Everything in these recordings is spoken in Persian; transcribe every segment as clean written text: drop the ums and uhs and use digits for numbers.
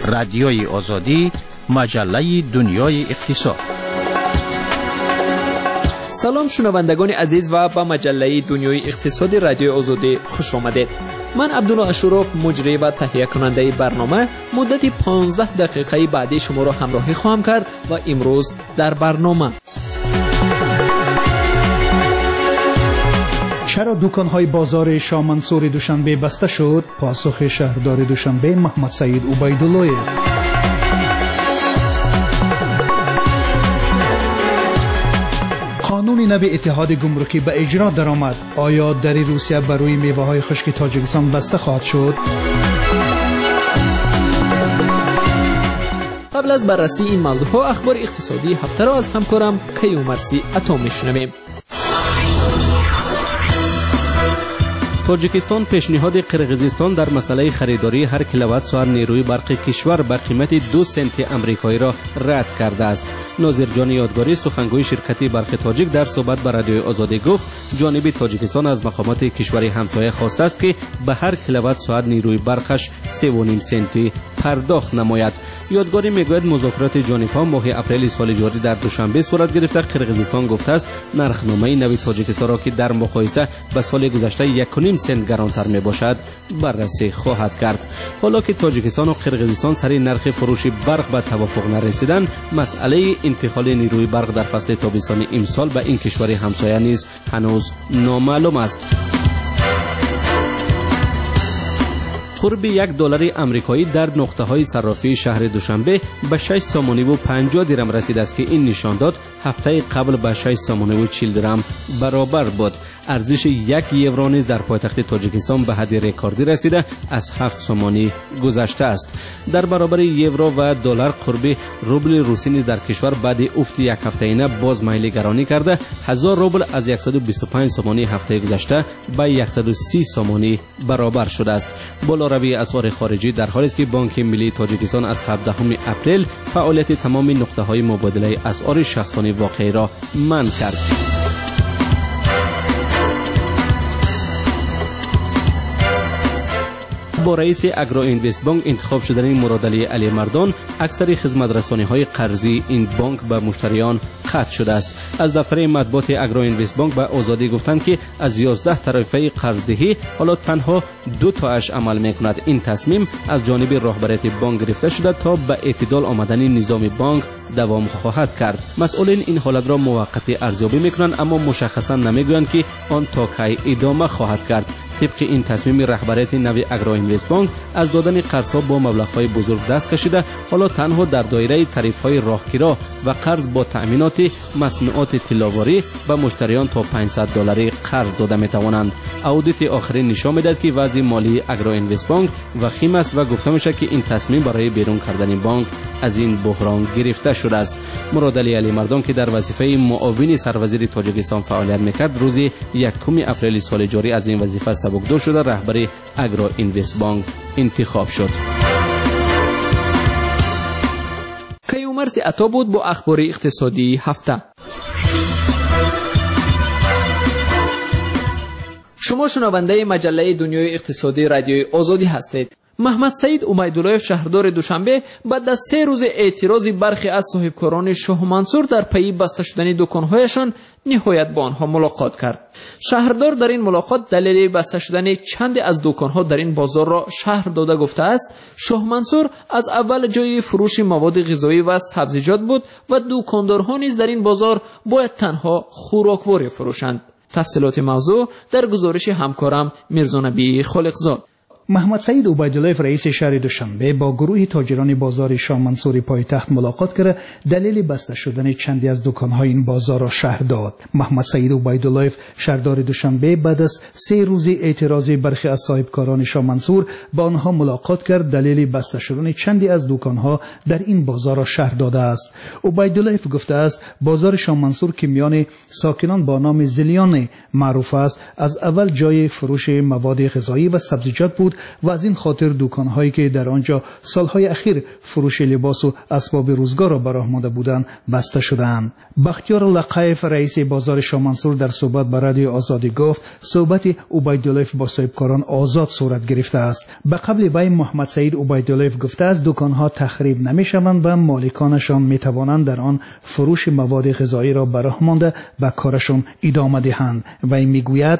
رادیوی آزادی، مجله دنیای اقتصاد. سلام شنوندگان عزیز و به مجله دنیای اقتصادی رادیو آزادی خوش آمدید. من عبدالله اشرف مجری و تهیه کننده برنامه مدت 15 دقیقه بعدی شما را همراهی خواهم کرد و امروز در برنامه چرا دکان‌های بازار شاه منصور دوشنبه بسته شد؟ پاسخ شهردار دوشنبه محمد سعید عبیدالله. قانون نو اتحاد گمرکی به اجرا درآمد. آیا در روسیه برای میوه‌های خشک تاجیکستان بسته خواهد شد؟ قبل از بررسی این موضوعها اخبار اقتصادی هفته را از همکارم کیومرثی عطا میشنویم. تاجیکستان پیشنهاد قرقیزستان در مسئله خریداری هر کیلووات ساعت نیروی برق کشور به قیمت 2 سنت آمریکایی را رد کرده است. ناظر جان یادگاری سخنگوی شرکت برق تاجیک در صحبت با رادیو آزادی گفت جانب تاجیکستان از مقامات کشور همسایه خواسته است که به هر کیلووات ساعت نیروی برقش 3.5 سنتی پرداخت نماید. یادگاری میگوید مذاکرات جانبها ماه اپریل سال جاری در دوشنبه صورت گرفته. قرقیزستان گفته است نرخنامه نوی تاجیکستان را که در مقایسه به سال گذشته 1.5 سنت گرانتر می باشد بررسی خواهد کرد. حالا که تاجیکستان و قرقیزستان سر نرخ فروش برق به توافق نرسیدند، مسئله انتقال نیروی برق در فصل تابستانی امسال به این کشور همسایه نیز هنوز نامعلوم است. قرب $1 آمریکایی در نقطه‌های صرافی شهر دوشنبه به 6 سامانی و 50 درم رسید است که این نشان داد هفته قبل به 6 سامانی و 40 درم برابر بود. ارزش 1 یورو نیز در پایتخت تاجیکستان به حد رکوردی رسیده از 7 سامانی گذشته است. در برابر یورو و دلار قرب روبل روسی نیز در کشور بعد افت یک هفته‌ینه باز میل گرانی کرده. 1000 روبل از 125 سامانی هفته گذشته به 130 سامانی برابر شده است. بالاروی اسعار خارجی در حالی است که بانک ملی تاجیکستان از 17 اپریل فعالیت تمام نقطه‌های مبادله اسعار شخصانی واقعی را منع کرد. با رئیس اگرو اینوست بانک انتخاب شدن مرادعلی علی مردان اکثر خدمت‌رسانی‌های قرضی این بانک به مشتریان قطع شده است. از دفتر مطبوعات اگرو اینوست بانک به آزادی گفتند که از 11 طرفه قرضدهی حالا تنها 2 تاش عمل می‌کند. این تصمیم از جانب راهبریت بانک گرفته شده تا به اعتدال آمدن نظام بانک دوام خواهد کرد. مسئولین این حالت را موقتی ارزیابی می‌کنند اما مشخصا نمی‌گویند که آن تا کی ادامه خواهد کرد. طبق این تصمیم رهبریت نوی اگرو اینوست بانک از دادن قرض‌ها با مبلغ‌های بزرگ دست کشیده، حالا تنها در دایره تعرفه‌های راهگیرا و قرض با تأمینات مصنوعات طلاواری به مشتریان تا $500 قرض داده می‌توانند. اودیت آخرین نشان می‌دهد که وضع مالی اگرو اینوست بانک وخیم است و گفته می‌شود که این تصمیم برای بیرون کردن بانک از این بحران گرفته شده است. مرادعلی علی مردان که در وظیفه معاون سروزیر تاجیکستان فعالیت می‌کرد، روز 1 اپریل سال جاری از این وظیفه سبکدور شده رهبر اگرو اینوست بانک انتخاب شد. کیومرثی عطا بود با اخبار اقتصادی هفته. شما شنونده مجله دنیای اقتصادی رادیوی آزادی هستید. محمد سعید عبیدالله شهردار دوشنبه بعد از 3 روز اعتراض برخی از صاحبکاران شاه منصور در پی بسته شدن دکان‌هایشان نهایت با آنها ملاقات کرد. شهردار در این ملاقات دلیل بسته شدن چند از دکان‌ها در این بازار را شهر داده گفته است شاه منصور از اول جای فروش مواد غذایی و سبزیجات بود و دکاندارها نیز در این بازار باید تنها خوراکواری فروشند. تفصیلات موضوع در گزارش همکارم میرزا نبی خالقزاد. محمد سعید عبیدالله رئیس شهر دوشنبه با گروه تاجران بازار شاه منصور پایتخت ملاقات کرد. دلیل بسته شدن چندی از دکان‌های این بازار را شرح داد. محمد سعید عبیدالله شهردار دوشنبه بعد از 3 روز اعتراض برخی از صاحبکاران شاه منصور با آنها ملاقات کرد. دلیل بسته شدن چندی از دکان‌ها در این بازار را شرح داده است. عبیدالله گفته است بازار شاه منصور که میان ساکنان با نام زلیان معروف است، از اول جای فروش مواد غذایی و سبزیجات بود بود و از این خاطر دکان‌هایی که در آنجا سالهای اخیر فروش لباس و اسباب روزگار را به راه مانده بودند بسته شدند. بختیار لقایف رئیس بازار شاه منصور در صحبت با رادیو آزادی گفت صحبت عبیدالله با صاحبکاران آزاد صورت گرفته است. به قبل وی محمد سعید عبیدالله گفته است دکان‌ها تخریب نمی‌شوند و مالکانشان می‌توانند در آن فروش مواد غذایی را به راه مانده به کارشان ادامه دهند. وی میگوید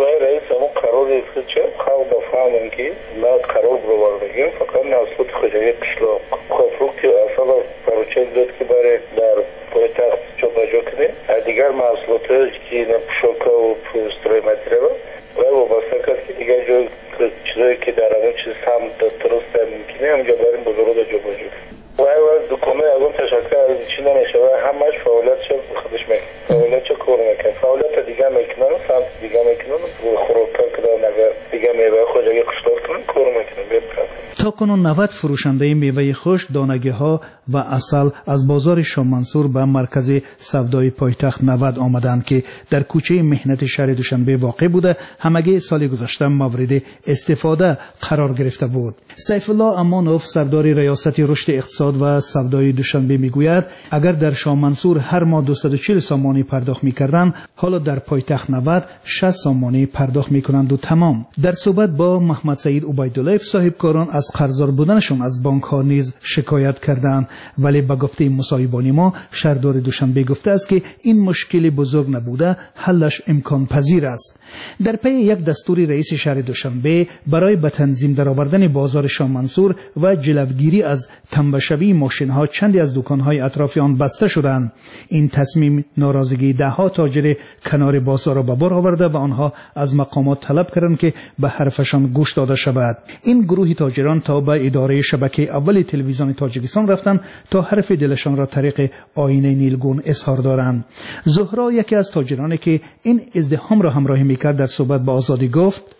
قرار برآورده بگیم فقط محصولات خوراکی قشلاق خفروک اصلا پروچه داد که برای در پایتخت جابجا کنیم دیگر محصولات که پوشاک و استرای مدربه و وابسته کرد که دیگر جای چیزایی که در همون چیز هم درست ممکنه همجا بریم بزرگ جابجا کنیم و دکانه از اون تشکر از چی نمیشه و همش فعالیت چه خودش میکنه فعالیت چه کار میکنه فعالیت دیگه میکنن سمت دیگه میکنن خوراک کردن اگر دیگه میوه خوراکی قشلاق کنن کار میکنن. تا کنون 90 فروشنده میوه خشک، دانگی‌ها و عسل از بازار شاه منصور به مرکز سودای پایتخت 90 آمدند که در کوچه مهنت شهر دوشنبه واقع بوده. همگی سال گذشته مورد استفاده قرار گرفته بود. سیف الله امانوف سردار ریاست رشد اقتصاد و سودای دوشنبه میگوید اگر در شاه منصور هر ماه 240 سامانی پرداخت میکردند حالا در پایتخت 90 60 سامانی پرداخت میکنند و تمام. در صحبت با محمد سعید عبیدالله صاحبکاران از قرضدار بودنشان از بانک ها نیز شکایت کردند، ولی به گفته مصاحبان ما شهردار دوشنبه گفته است که این مشکل بزرگ نبوده، حلش امکان پذیر است. در پی یک دستور رئیس شهر دوشنبه برای به تنظیم درآوردن بازار شاه منصور و جلوگیری از تنبشوی ماشین ها چندی از دکان های اطراف آن بسته شدند. این تصمیم ناراضگی ده ها تاجر کنار بازار را به بار آورده و آنها از مقامات طلب کردند که به حرفشان گوش داده شود. این گروه تاجران تا به اداره شبکه اول تلویزیون تاجیکستان رفتند تا حرف دلشان را طریق آینه نیلگون اظهار دارند. زهرا یکی از تاجرانی که این ازدحام را همراهی میکرد در صحبت با آزادی گفت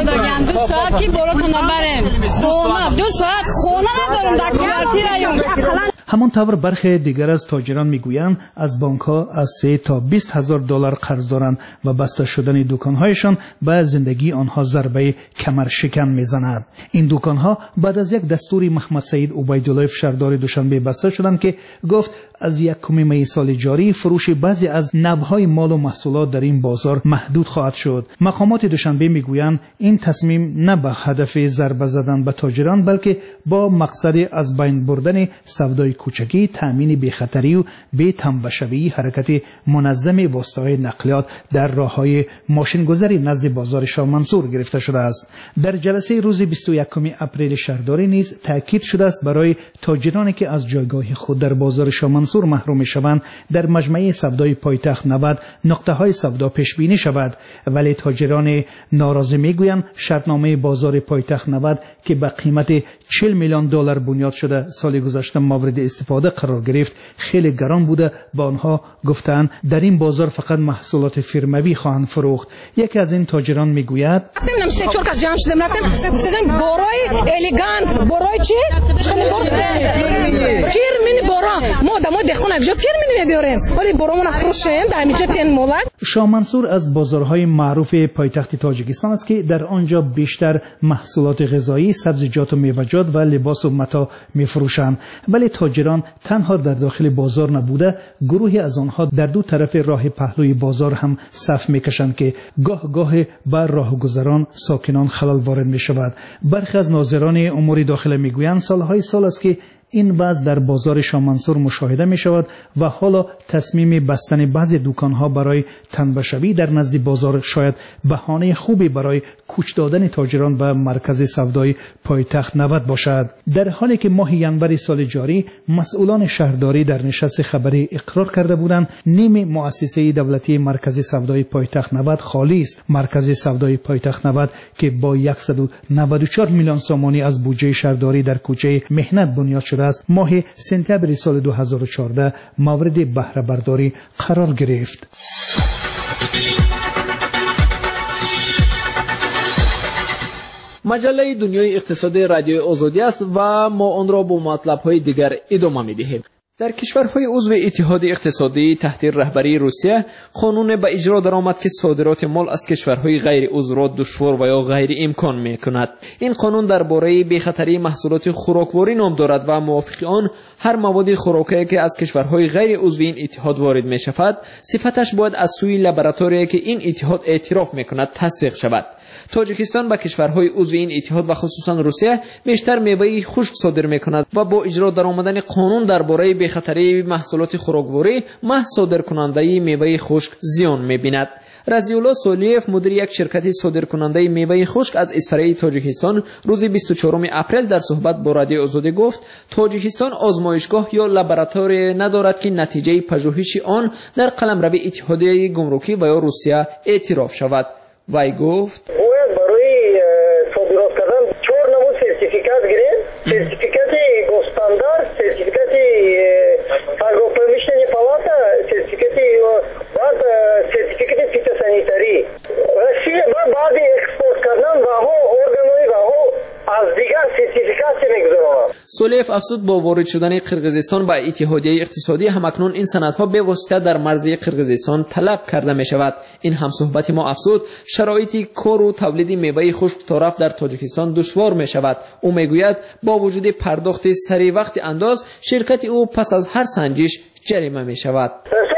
همانطور برخی دیگر از تاجران میگویند از بانک ها از 3 تا 20 هزار دلار قرض دارند و بسته شدن دکان هایشان به زندگی آنها ضربه کمر شکن میزند. این دکان ها بعد از یک دستور محمد سعید عبیدالله شهردار دوشنبه بسته شدند که گفت از 1 می سال جاری فروش بعضی از نوع‌های مال و محصولات در این بازار محدود خواهد شد. مقامات دوشنبه میگویند این تصمیم نه به هدف ضربه زدن به تاجران بلکه با مقصد از بین بردن سودای کوچکی، تامین بی‌خطری و بی تنبشوی، حرکت منظم واسطه‌های نقلیات در راه‌های ماشین‌گذاری نزد بازار شاه منصور گرفته شده است. در جلسه روز 21 اپریل شهرداری نیز تاکید شده است برای تاجرانی که از جایگاه خود در بازار شاه منصور محروم می‌شوند در مجمع سودای پایتخت 90 نقطه‌های سودا پیش بینی شود، ولی تاجران ناراضی میگویند شرطنامه بازار پایتخت 90 که به قیمت 40 میلیون دلار بنیاد شده سال گذشته مورد استفاده قرار گرفت خیلی گران بوده. با آنها گفتند در این بازار فقط محصولات فرموی خواهند فروخت. یکی از این تاجران میگوید شاه منصور از بازارهای معروف پایتخت تاجیکستان است که در آنجا بیشتر محصولات غذایی، سبزیجات و میوه‌جات و لباس و متاع می‌فروشند، ولی تاجران تنها در داخل بازار نبوده، گروهی از آنها در دو طرف راه پهلوی بازار هم صف می‌کشند که گاه بر راهگذران ساکنان خلل وارد می‌شود. برخی از ناظران امور داخله می‌گویند سالهای سال است که این وضع در بازار شاه منصور مشاهده می شود و حالا تصمیم بستن بعضی دکان‌ها برای تنبشوی در نزد بازار شاید بهانه خوبی برای کوچ دادن تاجران به مرکز سودای پایتخت 90 باشد. در حالی که ماه ینور سال جاری مسئولان شهرداری در نشست خبری اقرار کرده بودند نیم مؤسسه دولتی مرکز سودای پایتخت 90 خالی است. مرکز سودای پایتخت 90 که با 194 میلیون سامانی از بودجه شهرداری در کوچه مهنت بنیاد شده است، ماه سپتامبر سال 2014 مورد بهره برداری قرار گرفت. مجله دنیای اقتصادی رادیو آزادی است و ما آن را با مطلب‌های دیگر ادامه می‌دهیم. در کشورهای عضو اتحاد اقتصادی تحت رهبری روسیه قانون به اجرا درآمد که صادرات مال از کشورهای غیر عضو را دشوار و یا غیر امکان میکند. این قانون درباره بی‌خطری محصولات خوراکواری نام دارد و موافق آن هر مواد خوراکی که از کشورهای غیر عضو این اتحاد وارد می شود صفتش باید از سوی لابراتوری که این اتحاد اعتراف میکند تصدیق شود. تاجیکستان به کشورهای عضو این اتحاد و خصوصا روسیه بیشتر میوه خشک صادر میکند و با اجرا درآمدن قانون درباره بی‌خطری محصولات خوراکواری محض صادرکننده میوه خشک زیان میبیند. رضی الله سولیف مدیر یک شرکت صادرکننده میوه خشک از اصفهان تاجیکستان روز 24 اپریل در صحبت با رادیو آزادی گفت تاجیکستان آزمایشگاه یا لابراتوری ندارد که نتیجه پژوهش آن در قلمرو اتحادیه گمرکی و یا روسیه اعتراف شود. وی گفت برای صادرات کردن 4 نمود سرتیفیکات گرفت. سرتیفیکات گوستاندارد، سرتیفیکات торгово-промышленной палата, сертификат بعد سرتیفیکات فیتوسانیتاری. Россия بعد اکسپورت کردن و ها ارگانوی و ها از دیگر سرتیفیکات میگذارد. سولیف افزود با وارد شدن قرقیزستان به اتحادیه اقتصادی همکنون این سندها به واسطه در مرزی قرقیزستان طلب کرده می شود. این همصحبت ما افزود شرایط کار و تولید میوه خشک طرف در تاجیکستان دشوار می شود. او میگوید با وجود پرداخت سری وقت انداز شرکت او پس از هر سنجش جریمه می شود.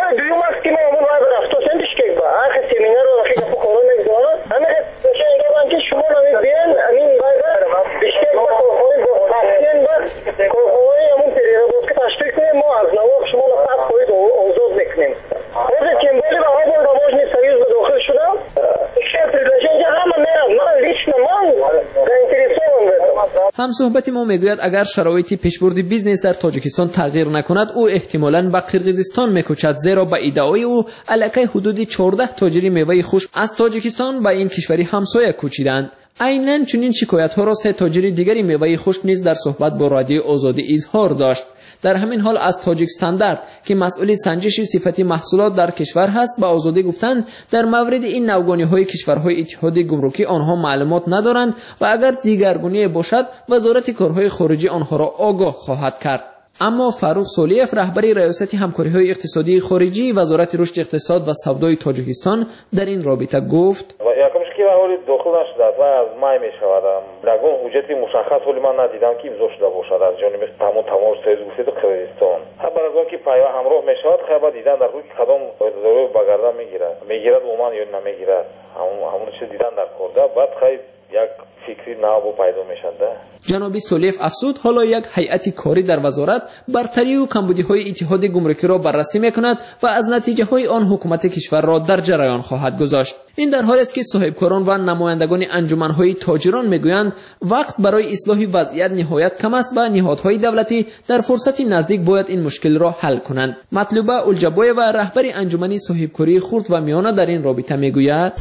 همصحبت ما میگوید اگر شرایط پیشبرد بیزنس در تاجیکستان تغییر نکند او احتمالاً به قرقیزستان میکوچد، زیرا به ادعای او الکی حدود 14 تاجر میوه خشک از تاجیکستان به این کشوری همسایه کوچیدند. عیناً چنین شکایت ها را 3 تاجر دیگری میوه خشک نیز در صحبت با رادیو آزادی اظهار داشت. در همین حال از تاجیک استاندارد که مسئول سنجش صفت محصولات در کشور هست به آزادی گفتند در مورد این نوگانی های کشورهای اتحادیه گمرکی آنها معلومات ندارند و اگر دیگرگونی باشد وزارت کارهای خارجی آنها را آگاه خواهد کرد. اما فاروق سولیف رهبری ریاست همکاری‌های اقتصادی خارجی وزارت رشد اقتصاد و سودای تاجیکستان در این رابطه گفت که ولی داخل نشده و از مای می شود نگون حجتی مشخص ولی من ندیدم که امضا شده باشد از جانب تمام سایز گفتید قرقیزستان. خبر از آن که پیام همراه می شود خبر دیدن در روی کدام ضرورت بگردن میگیرد عموما یا نمیگیرد همون چیز دیدن در کرده بعد خیلی یک فکری نو پیدا میشنده. جناب سولیف افزود حالا یک هیئت کاری در وزارت برتری و کمبودی‌های اتحاد گمرکی را بررسی میکند و از نتیجه‌های آن حکومت کشور را در جریان خواهد گذاشت. این در حالی است که صاحبکاران و نمایندگان انجمن‌های تاجران میگویند وقت برای اصلاح وضعیت نهایت کم است و نهادهای دولتی در فرصتی نزدیک باید این مشکل را حل کنند. مطلوبه الجبایه و رهبر انجمن صاحبکاری خرد و میانه در این رابطه میگوید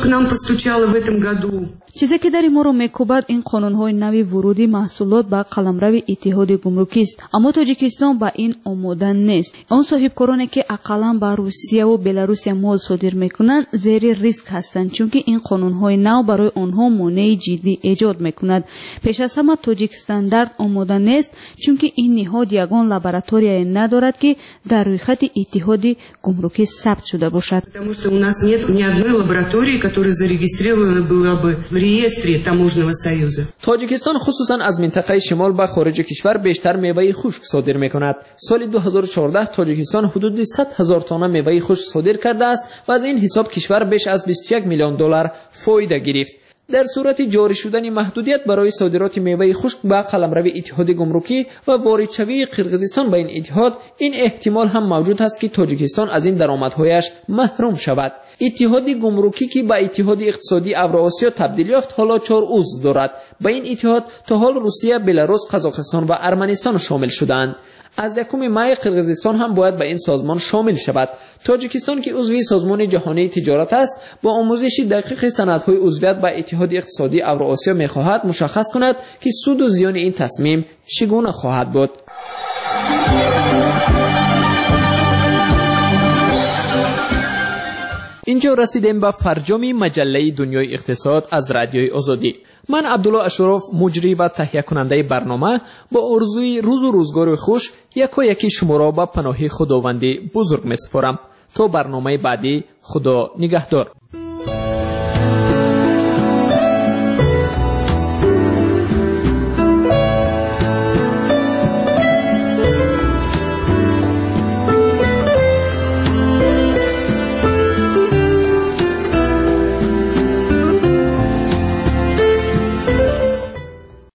چیزی که در ما را میکوبد این قانون‌های نوی ورودی محصولات به قلمرو اتحاد گمرکی است، اما تاجیکستان با این آماده نیست. آن صاحبکارانی که اقلا به روسیه و بلاروس مال صادر میکنند زیر ریسک هستند، چون که این قانون‌های نو برای آنها مانع جدی ایجاد میکند. پیش از همه تاجیک استاندارد آماده نیست، چون که این نهاد یگان لابراتوری ندارد که در روی خط اتحاد گمرکی ثبت شده باشد. Потому что у нас нет ни одной лаборатории, которая зарегистрирована была бы в реестре таможенного союза. تاجیکستان خصوصا از منطقه شمال به خارج کشور بیشتر میوه خشک صادر میکند. سال 2014 تاجیکستان حدود 100,000 تن میوه خشک صادر کرده است و از این حساب کشور بیش از 21 میلیون دلار فایده گرفت. در صورت جاری شدن محدودیت برای صادرات میوه خشک به قلمرو اتحاد گمرکی و واردشوی قرقیزستان به این اتحاد، این احتمال هم موجود است که تاجیکستان از این درآمدهایش محروم شود. اتحاد گمرکی که به اتحاد اقتصادی اوراسیا تبدیل یافت حالا 4 عضو دارد. به این اتحاد تا حال روسیه، بلاروس، قزاقستان و ارمنستان شامل شدند. از 1 می قرقیزستان هم باید به این سازمان شامل شود. تاجیکستان که عضو سازمان جهانی تجارت است با آموزش دقیق سندهای عضویت به اتحاد اقتصادی اوراسیا می‌خواهد مشخص کند که سود و زیان این تصمیم چگونه خواهد بود. اینجا رسیدیم به فرجام مجله دنیای اقتصاد از رادیوی آزادی. من عبدالله اشرف مجری و تهیه کننده برنامه با آرزوی روز و روزگار خوش یکی شما را به پناه خداوند بزرگ میسپارم. تا برنامه بعدی، خدا نگهدار.